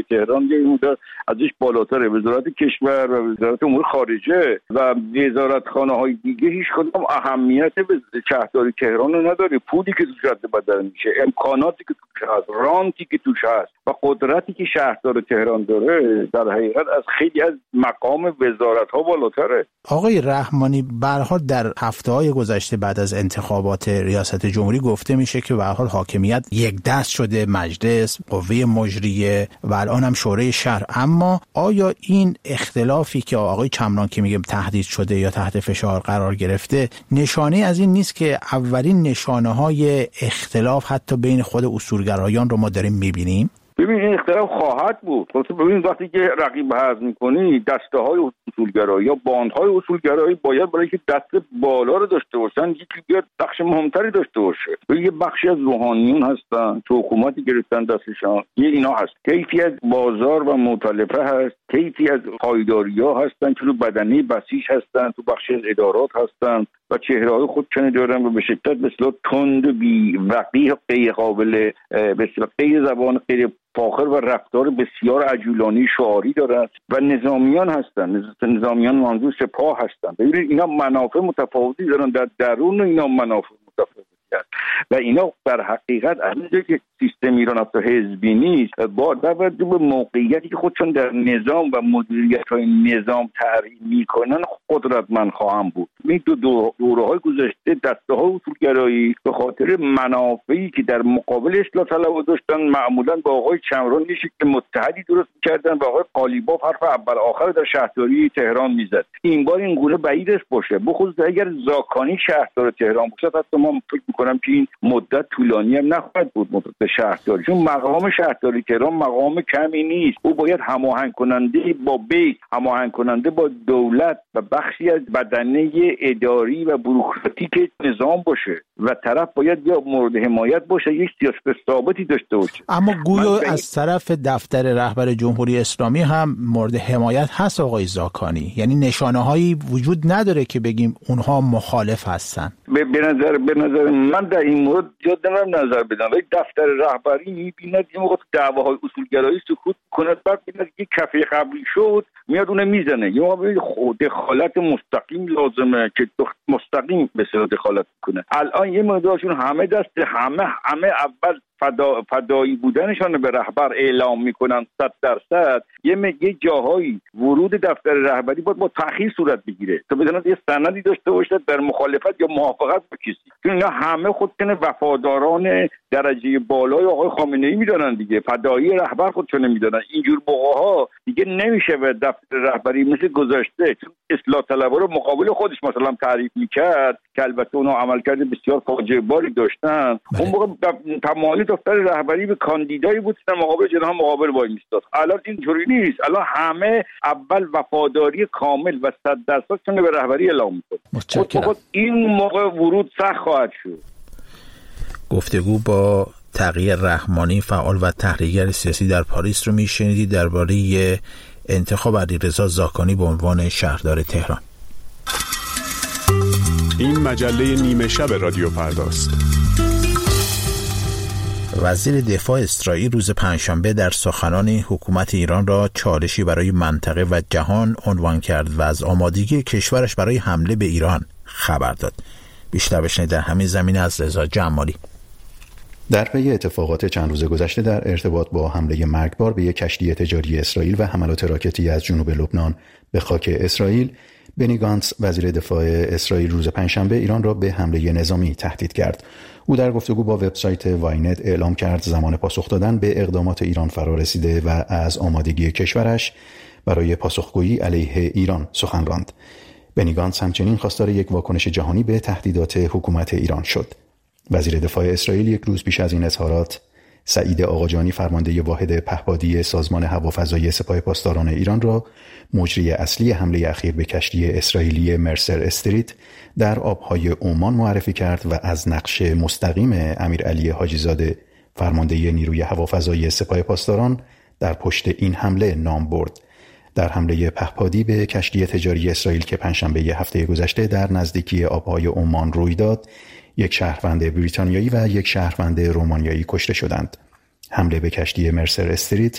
یه مدت ازش بالاتره. وزارت کشور و وزارت امور خارجه و وزارتخانه‌های دیگه هیچ کدوم اهمیت به شهرداری تهران رو نداره. پولی که توش رد بدل میشه، امکاناتی که توش هست، رانتی که توش هست و قدرتی که شهردار تهران داره در حقیقت از خیلی از مقام وزارت‌ها بالاتره. آقای رحمانی، به هر حال در هفته‌های گذشته بعد از انتخابات ریاست جمهوری گفته میشه که به هر حال حاکمیت یک دست شده، مجلس، قوه مجریه و الان هم شورای شهر. اما آیا این اختلافی که آقای چمران که میگه تهدید شده یا تحت فشار قرار گرفته نشانه از این نیست که اولین نشانه‌های اختلاف حتی بین خود اصولگرایان رو ما داریم میبینیم؟ ببین این اختلاف خواهد بود. ببین وقتی که رقیب حذف می‌کنی، دسته‌های اصولگرایی یا باندهای اصولگرایی باید برای که دست بالا رو داشته باشن یکی بیاد بخش مهمتری داشته باشه. یه بخشی از روحانیون هستن که حکومتی گرفتن دستشان، یه اینا هست. کیفی از بازار و مؤتلفه هست، کیفی از پایداری‌ها هستن که رو بدنه بسیج هستن، تو بخشی از ادارات هستن و چهره‌های خودشون دارن و به شدت مثلا تند بی وقیح غیر قابل به غیر زبان غیر فاخر و رفتار بسیار عجولانی شعاری دارن و نظامیان هستن. نظامیان منظور سپاه هستن. ببینید اینا منافع متفاوتی دارن، در درون اینا منافع متفاوتی هست و اینا در حقیقت از اینجایی که سیستم ایران حتی حزبی نیست، با توجه به موقعیتی که خودشون در نظام و مدیریت‌های نظام تعریف میکنن قدرتمند خواهم بود. این دوره‌های گذشته دسته‌های اصولگرایی به خاطر منافعی که در مقابل اصلاح طلبها داشتن معمولاً با آقای چمران یه شکل متحدی درست می‌کردن و آقای قالیباف حرف اول آخر در شهرداری تهران میزد. این بار این گونه بعیدش باشه، بخصوص اگر زاکانی شهردار تهران باشه. حتی ما فکر می‌کنم که این مدت طولانی هم نخواهد بود مدت شهرداری، چون مقام شهرداری تهران مقام کمی نیست. او باید هماهنگ کننده با بیت، هماهنگ کننده با دولت و بخشی از بدنه اداری و بوروکراتیک نظام باشه و طرف باید یا مورد حمایت باشه، یک سیاست ثابتی داشته باشه. اما گویا از طرف دفتر رهبر جمهوری اسلامی هم مورد حمایت هست آقای زاکانی، یعنی نشانه‌هایی وجود نداره که بگیم اونها مخالف هستن. به نظر من در این مورد زیاد نظر بدم، ولی دفتر رهبری می‌بیند یه موقع دعواهای اصولگرایی سکوت کنه، بعد می‌بیند که کفه قبلی شد میاد اون میزنه. یا موقع دخالت مستقیم لازمه که مستقیم به صورت دخالت کنه. الان یه مقدارشون همه دست همه اول فدایی بودنشان به رهبر اعلام میکنن 100%. یه جاهایی ورود دفتر رهبری باید با تأخیر صورت بگیره تا بدونن یه سندی داشته باشه در مخالفت یا موافقت با کسی، چون اینا همه خودشون وفاداران درجه بالای آقای خامنه‌ای میدونن دیگه، فدایی رهبر خودشون میدونن. اینجور موقع‌ها دیگه نمیشه به دفتر رهبری مثل گذشته، چون اصلاح طلبها رو مقابل خودش مثلا تعریف میکرد که البته اونا عملکرد بسیار فاجعه باری داشتن. اون موقع تمامی دفتر رهبری به کاندیدایی بود که مقابل جناح مقابل وای میستاد. الان اینجوری نیست، الان همه اول وفاداری کامل و 100% به رهبری اعلام میکنه. این موقع ورود سخت خواهد شد. گفتگو با تقی رحمانی، فعال و تحلیلگر سیاسی در پاریس رو میشنیدید درباره انتخاب علیرضا زاکانی به عنوان شهردار تهران. این مجله نیمه شب رادیو فرداست. وزیر دفاع اسرائیل روز پنجشنبه در سخنان حکومت ایران را چالشی برای منطقه و جهان عنوان کرد و از آمادگی کشورش برای حمله به ایران خبر داد. بیشتر بشنید در همین زمینه از رضا جمالی. در پی اتفاقات چند روز گذشته در ارتباط با حمله مرگبار به یک کشتی تجاری اسرائیل و حملات راکتی از جنوب لبنان به خاک اسرائیل، بنی گانتس وزیر دفاع اسرائیل روز پنجشنبه ایران را به حمله نظامی تهدید کرد. او در گفتگو با وبسایت واینت اعلام کرد زمان پاسخ دادن به اقدامات ایران فرا رسیده و از آمادگی کشورش برای پاسخگویی علیه ایران سخن راند. بنی گانتس همچنین خواستار یک واکنش جهانی به تهدیدات حکومت ایران شد. وزیر دفاع اسرائیل یک روز پیش از این اظهارات، سعید آقاجانی فرمانده واحد پهپادی سازمان هوافضایی سپاه پاسداران ایران را مجری اصلی حمله اخیر به کشتی اسرائیلی مرسر استریت در آبهای عمان معرفی کرد و از نقش مستقیم امیرعلی حاجیزاده فرمانده نیروی هوافضایی سپاه پاسداران در پشت این حمله نام برد. در حمله پهپادی به کشتی تجاری اسرائیل که پنجشنبه هفته گذشته در نزدیکی آبهای عمان روی داد، یک شهروند بریتانیایی و یک شهروند رومانیایی کشته شدند. حمله به کشتی مرسر استریت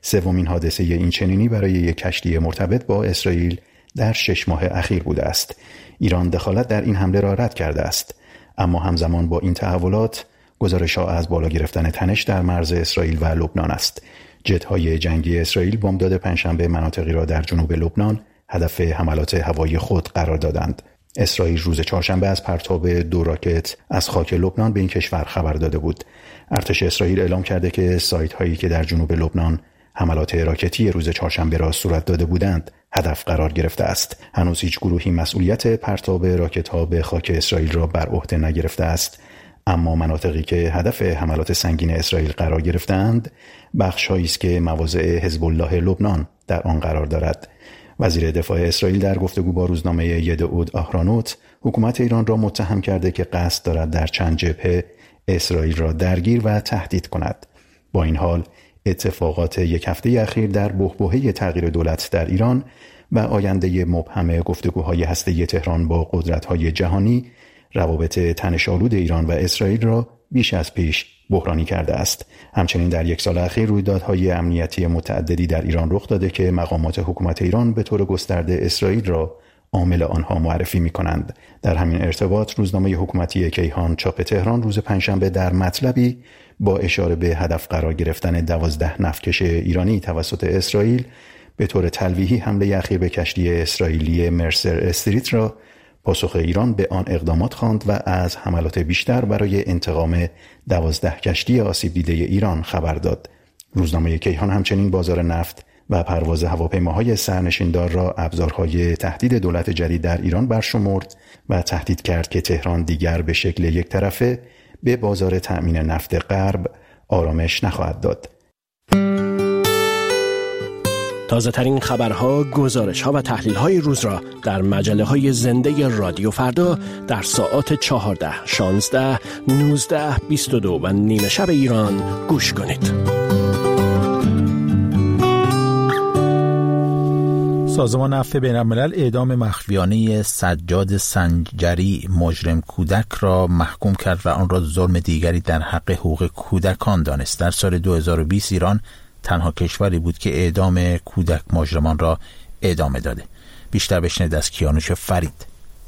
سومین حادثه این چنینی برای یک کشتی مرتبط با اسرائیل در 6 ماه اخیر بوده است. ایران دخالت در این حمله را رد کرده است، اما همزمان با این تحولات گزارش‌ها از بالا گرفتن تنش در مرز اسرائیل و لبنان است. جت‌های جنگی اسرائیل بامداد پنجشنبه مناطقی را در جنوب لبنان هدف حملات هوایی خود قرار دادند. اسرائیل روز چهارشنبه از پرتاب 2 راکت از خاک لبنان به این کشور خبر داده بود. ارتش اسرائیل اعلام کرده که سایت‌هایی که در جنوب لبنان حملات راکتی روز چهارشنبه را صورت داده بودند هدف قرار گرفته است. هنوز هیچ گروهی مسئولیت پرتاب راکت‌ها به خاک اسرائیل را بر عهده نگرفته است، اما مناطقی که هدف حملات سنگین اسرائیل قرار گرفتند بخش‌هایی است که مواضع حزب الله لبنان در آن قرار دارد. وزیر دفاع اسرائیل در گفتگو با روزنامه یدعود آهرانوت حکومت ایران را متهم کرده که قصد دارد در چند جبهه اسرائیل را درگیر و تهدید کند. با این حال اتفاقات یک هفته اخیر در بحبوحه تغییر دولت در ایران و آینده مبهم گفتگوهای هسته‌ای تهران با قدرت‌های جهانی روابط تنش‌آلود ایران و اسرائیل را بیش از پیش بحرانی کرده است. همچنین در 1 سال اخیر رویدادهای امنیتی متعددی در ایران رخ داده که مقامات حکومت ایران به طور گسترده اسرائیل را عامل آنها معرفی می‌کنند. در همین ارتباط روزنامه حکومتی کیهان چاپ تهران روز پنجشنبه در مطلبی با اشاره به هدف قرار گرفتن 12 نفتکش ایرانی توسط اسرائیل به طور تلویحی حمله اخیر به کشتی اسرائیلی مرسر استریت را پاسخ ایران به آن اقدامات خواند و از حملات بیشتر برای انتقام 12 کشتی آسیب دیده ایران خبر داد. روزنامه کیهان همچنین بازار نفت و پرواز هواپیماهای سرنشیندار را ابزارهای تهدید دولت جدید در ایران برشمرد و تهدید کرد که تهران دیگر به شکل یک طرفه به بازار تأمین نفت غرب آرامش نخواهد داد. تازه ترین خبرها، گزارش‌ها و تحلیل‌های روز را در مجله‌های زنده رادیو فردا در ساعات 14، 16، 19، 22 و نیمه شب ایران گوش کنید. سازمان عفو بین‌الملل اعدام مخفیانه سجاد سنجری مجرم کودک را محکوم کرد و آن را ظلم دیگری در حق حقوق کودکان دانست. در سال 2020 ایران تنها کشوری بود که اعدام کودک مجرمان را ادامه داده. بیشتر بشنوید از کیانوش فرید.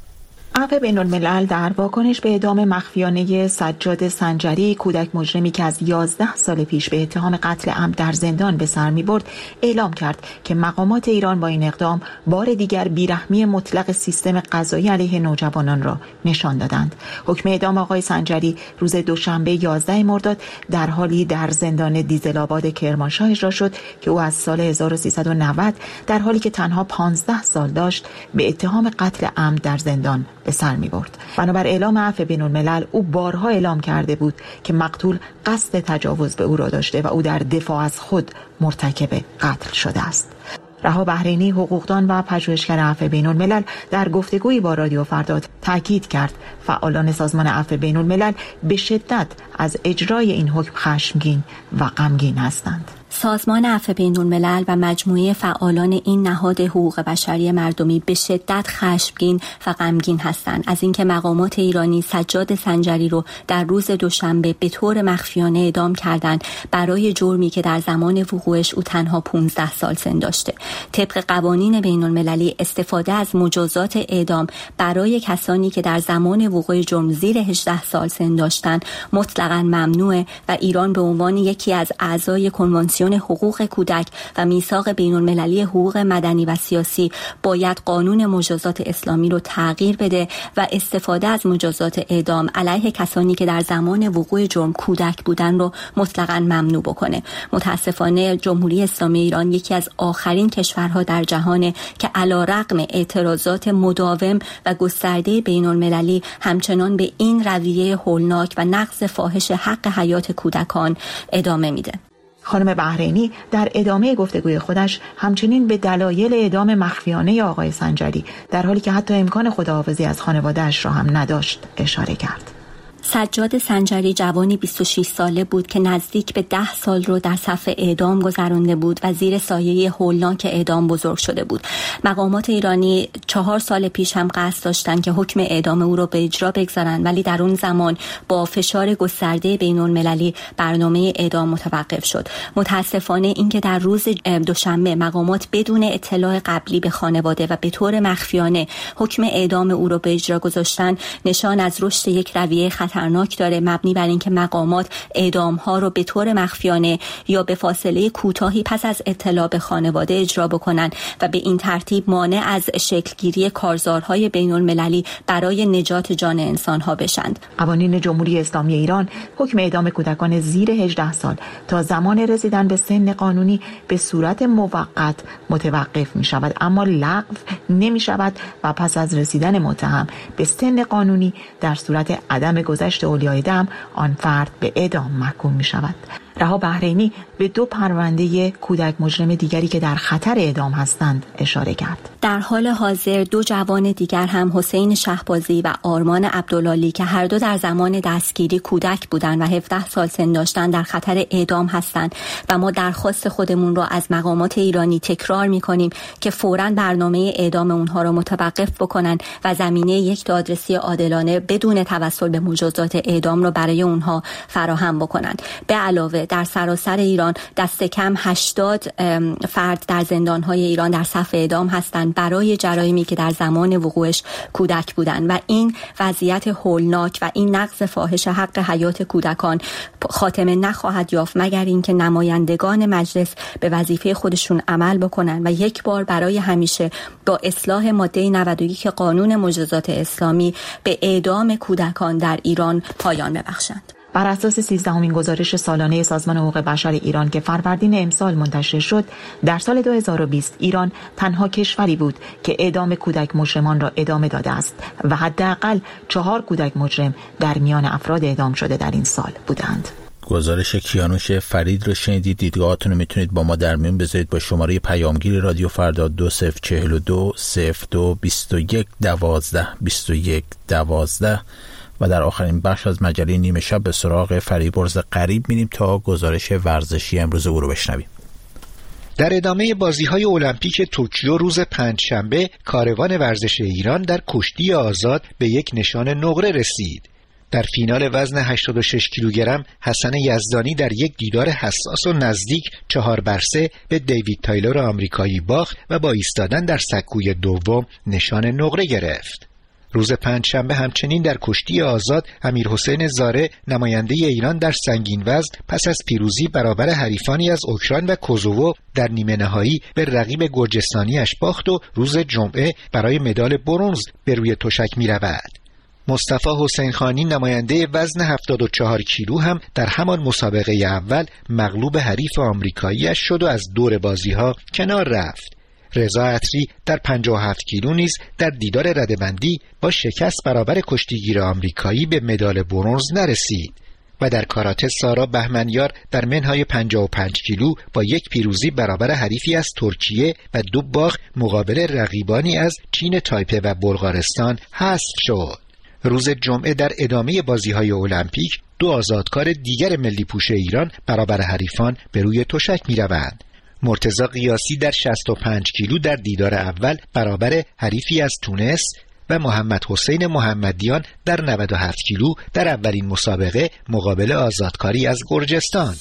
عفو بین‌الملل در واکنش به اعدام مخفیانه سجاد سنجری، کودک مجرمی که از 11 سال پیش به اتهام قتل عمد در زندان به سر می‌برد، اعلام کرد که مقامات ایران با این اقدام بار دیگر بیرحمی مطلق سیستم قضایی علیه نوجوانان را نشان دادند. حکم اعدام آقای سنجری روز دوشنبه 11 مرداد در حالی در زندان دیزل آباد کرمانشاه اجرا شد که او از سال 1390 در حالی که تنها 15 سال داشت به اتهام قتل عمد در زندان به سر می برد. بنابر اعلام عفو بین‌الملل او بارها اعلام کرده بود که مقتول قصد تجاوز به او را داشته و او در دفاع از خود مرتکب قتل شده است. رها بحرینی، حقوقدان و پژوهشگر عفو بین‌الملل در گفتگویی با رادیو فردا تاکید کرد فعالان سازمان عفو بین‌الملل به شدت از اجرای این حکم خشمگین و غمگین هستند. سازمان عفو بین‌الملل و مجموعه فعالان این نهاد حقوق بشری مردمی به شدت خشمگین و غمگین هستند از اینکه مقامات ایرانی سجاد سنجری رو در روز دوشنبه به طور مخفیانه اعدام کردند برای جرمی که در زمان وقوعش او تنها 15 سال سن داشته. طبق قوانین بین‌المللی استفاده از مجازات اعدام برای کسانی که در زمان وقوع جرم زیر 18 سال سن داشتند مطلقاً ممنوعه و ایران به عنوان یکی از اعضای کنوانسیون حقوق کودک و میثاق بین‌المللی حقوق مدنی و سیاسی باید قانون مجازات اسلامی رو تغییر بده و استفاده از مجازات اعدام علیه کسانی که در زمان وقوع جرم کودک بودن رو مطلقاً ممنوع بکنه. متاسفانه جمهوری اسلامی ایران یکی از آخرین کشورها در جهانه که علیرغم اعتراضات مداوم و گسترده بین‌المللی همچنان به این رویه هولناک و نقض فاحش حق حیات کودکان ادامه میده. خانم بحرینی در ادامه گفتگوی خودش همچنین به دلایل اعدام مخفیانه آقای سنجری در حالی که حتی امکان خداحافظی از خانواده‌اش را هم نداشت اشاره کرد. سجاد سنجری جوانی 26 ساله بود که نزدیک به 10 سال رو در صف اعدام گذرانده بود و زیر سایه هولناک اعدام بزرگ شده بود. مقامات ایرانی 4 سال پیش هم قصد داشتن که حکم اعدام او رو به اجرا بگذارن، ولی در اون زمان با فشار گسترده بین‌المللی برنامه اعدام متوقف شد. متاسفانه اینکه در روز دوشنبه مقامات بدون اطلاع قبلی به خانواده و به طور مخفیانه حکم اعدام او رو به اجرا گذاشتن نشان از رشد یک رویه خطرناک داره، مبنی بر اینکه مقامات اعدام ها رو به طور مخفیانه یا به فاصله کوتاهی پس از اطلاع به خانواده اجرا بکنن و به این ترتیب مانع از شکلگیری کارزارهای بین‌المللی برای نجات جان انسان ها بشند. قوانین جمهوری اسلامی ایران حکم اعدام کودکان زیر 18 سال تا زمان رسیدن به سن قانونی به صورت موقت متوقف می شود، اما لغو نمی شود و پس از رسیدن متهم به سن قانونی در صورت عدم گذشت اولیای دم آن فرد به اعدام محکوم می شود. رها بحرینی به 2 پرونده کودک مجرم دیگری که در خطر اعدام هستند اشاره کرد. در حال حاضر 2 جوان دیگر هم حسین شهبازی و آرمان عبدالعالی که هر دو در زمان دستگیری کودک بودند و 17 سال سن داشتند در خطر اعدام هستند و ما درخواست خودمون را از مقامات ایرانی تکرار می‌کنیم که فوراً برنامه اعدام اونها را متوقف بکنن و زمینه یک دادرسی عادلانه بدون توسل به مجازات اعدام را برای اونها فراهم بکنن. به علاوه در سراسر ایران دست کم 80 فرد در زندان‌های ایران در صف اعدام هستند برای جرایمی که در زمان وقوعش کودک بودند و این وضعیت هولناک و این نقض فاحش حق حیات کودکان خاتمه نخواهد یافت مگر اینکه نمایندگان مجلس به وظیفه خودشون عمل بکنن و یک بار برای همیشه با اصلاح ماده 91 قانون مجازات اسلامی به اعدام کودکان در ایران پایان ببخشند. بر اساس 13مین گزارش سالانه سازمان حقوق بشر ایران که فروردین امسال منتشر شد، در سال 2020 ایران تنها کشوری بود که اعدام کودک مجرمان را ادامه داده است و حداقل 4 کودک مجرم در میان افراد اعدام شده در این سال بودند. گزارش کیانوش فرید رو شنیدید. دیدگاهاتون رو میتونید با ما در میون بذارید با شماره پیامگیر رادیو فردا 2042 02 21 12 21 12 و در آخرین بخش از مجله نیمه شب به سراغ فریبرز غریب میریم تا گزارش ورزشی امروز او رو بشنویم. در ادامه بازی‌های المپیک توکیو روز پنجشنبه کاروان ورزش ایران در کشتی آزاد به یک نشان نقره رسید. در فینال وزن 86 کیلوگرم حسن یزدانی در یک دیدار حساس و نزدیک 4-3 به دیوید تایلور آمریکایی باخت و با ایستادن در سکوی دوم نشان نقره گرفت. روز پنجشنبه همچنین در کشتی آزاد امیرحسین زاره نماینده ایران در سنگین وزن پس از پیروزی برابر حریفانی از اوکراین و کوزوو در نیمه نهایی به رقیب گرجستانیش باخت و روز جمعه برای مدال برنز به روی تشک می رود. مصطفی حسین خانی نماینده وزن 74 کیلو هم در همان مسابقه اول مغلوب حریف آمریکاییش شد و از دور بازی‌ها کنار رفت. رضا عطری در 57 کیلو نیز در دیدار رده‌بندی با شکست برابر کشتیگیر آمریکایی به مدال برنز نرسید و در کاراته سارا بهمنیار در منهای 55 کیلو با یک پیروزی برابر حریفی از ترکیه و 2 باخت مقابل رقیبانی از چین تایپه و بلغارستان حذف شد. روز جمعه در ادامه بازی‌های المپیک 2 آزادکار دیگر ملی پوش ایران برابر حریفان به روی تشک می‌روند. مرتضی قیاسی در 65 کیلو در دیدار اول برابر حریفی از تونس و محمد حسین محمدیان در 97 کیلو در اولین مسابقه مقابل آزادکاری از گرجستان.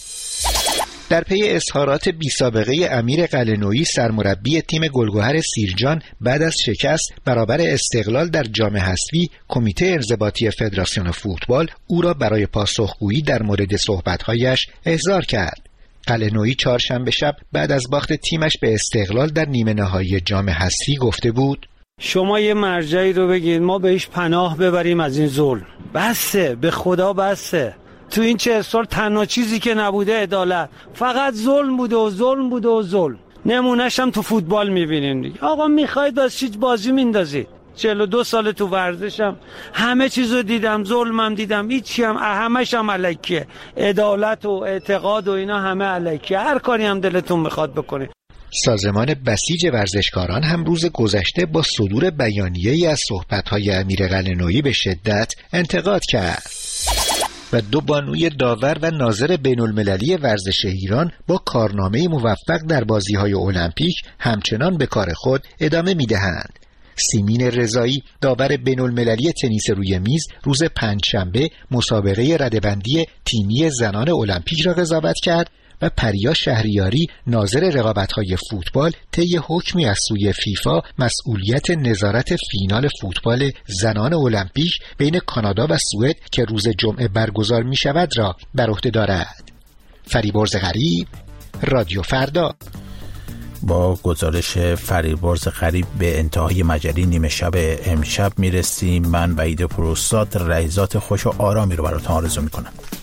در پی اظهارات بی سابقه امیر قلعه‌نویی سرمربی تیم گلگهر سیرجان بعد از شکست برابر استقلال در جام حذفی، کمیته انضباطی فدراسیون فوتبال او را برای پاسخگویی در مورد صحبت‌هایش احضار کرد. قلعه‌نویی چهارشنبه شب بعد از باخت تیمش به استقلال در نیمه نهایی جام حذفی گفته بود: شما یه مرجعی رو بگید ما بهش پناه ببریم از این ظلم. بسه، به خدا بسه. تو این 40 سال تنها چیزی که نبوده عدالت، فقط ظلم بوده و ظلم بوده و ظلم. نمونه‌ش هم تو فوتبال می‌بینیم دیگه. آقا می‌خواید باز چیز بازی میندازید. 42 سال تو ورزشم همه چیزو دیدم، ظلمم دیدم، هیچی هم همش هم الکیه. عدالت و اعتقاد و اینا همه الکیه. هر کاری هم دلتون میخواد بکنید. سازمان بسیج ورزشکاران هم روز گذشته با صدور بیانیه‌ای از صحبت‌های امیر قلعه‌نویی به شدت انتقاد کرد. و 2 بانوی داور و ناظر بین‌المللی ورزش ایران با کارنامه موفق در بازی‌های المپیک همچنان به کار خود ادامه می‌دهند. سیمین رضایی داور بین‌المللی تنیس روی میز روز پنجشنبه مسابقه رده‌بندی تیمی زنان المپیک را قضاوت کرد و پریا شهریاری ناظر رقابت‌های فوتبال طی حکمی از سوی فیفا مسئولیت نظارت فینال فوتبال زنان المپیک بین کانادا و سوئد که روز جمعه برگزار می‌شود را بر عهده دارد. فریبرز غریب، رادیو فردا. با گزارش فریبرز غریب به انتهای مجله نیمه شب امشب میرسیم. من وحید پروستاد لحظات خوش و آرامی رو براتون آرزو میکنم.